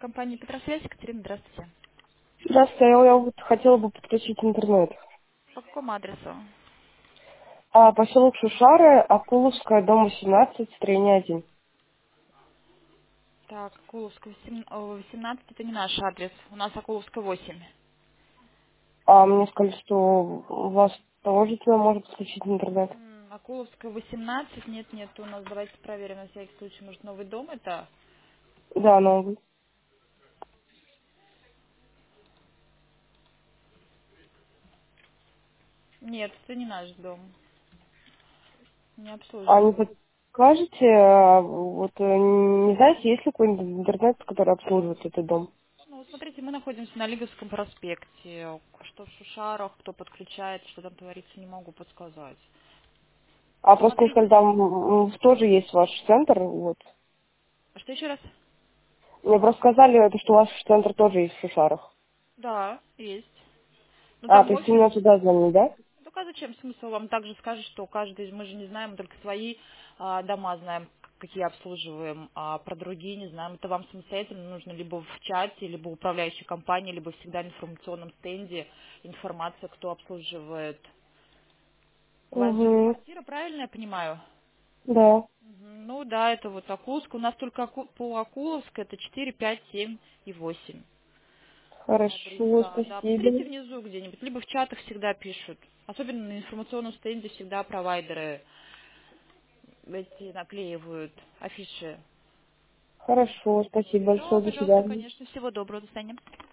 Компания Петросвязь, Екатерина, здравствуйте. Здравствуйте, я вот хотела бы подключить интернет. По какому адресу? Поселок Шушары, Акуловская, дом 18, строение 1. Так, Акуловская 18, это не наш адрес. У нас Акуловская 8. Мне сказали, что у вас тоже туда может подключить интернет. Акуловская 18, нет, у нас, давайте проверим на всякий случай, может, новый дом это? Да, новый. Нет, это не наш дом, не Не обслуживаем. подскажете, не знаете, есть ли какой-нибудь интернет, который обслуживает этот дом? Ну, вот смотрите, мы находимся на Лиговском проспекте. Что в Шушарах, кто подключает, что там творится, не могу подсказать. Просто мне сказали, Смотрите. там тоже есть ваш центр, вот. Что еще раз? Мне просто сказали, что у вас центр тоже есть в Шушарах. Да, есть. Ну, там То есть офис. именно туда звонить, да? Ну, а зачем смысл вам также скажет, что каждый, мы же не знаем, мы только свои дома знаем, какие обслуживаем, а про другие не знаем. Это вам самостоятельно нужно либо в чате, либо управляющей компании, либо всегда в информационном стенде информация, кто обслуживает. У вас же Угу, квартира, правильно я понимаю? да. Ну да, это вот Акуловск. У нас только по Акуловск это 4, 5, 7 и 8 Хорошо, адреса. Да, посмотрите спасибо. внизу где-нибудь, либо в чатах всегда пишут. Особенно на информационном стенде всегда провайдеры эти наклеивают афиши. Хорошо, спасибо Все, большое, до пожалуйста, свидания. конечно. Всего доброго, до свидания.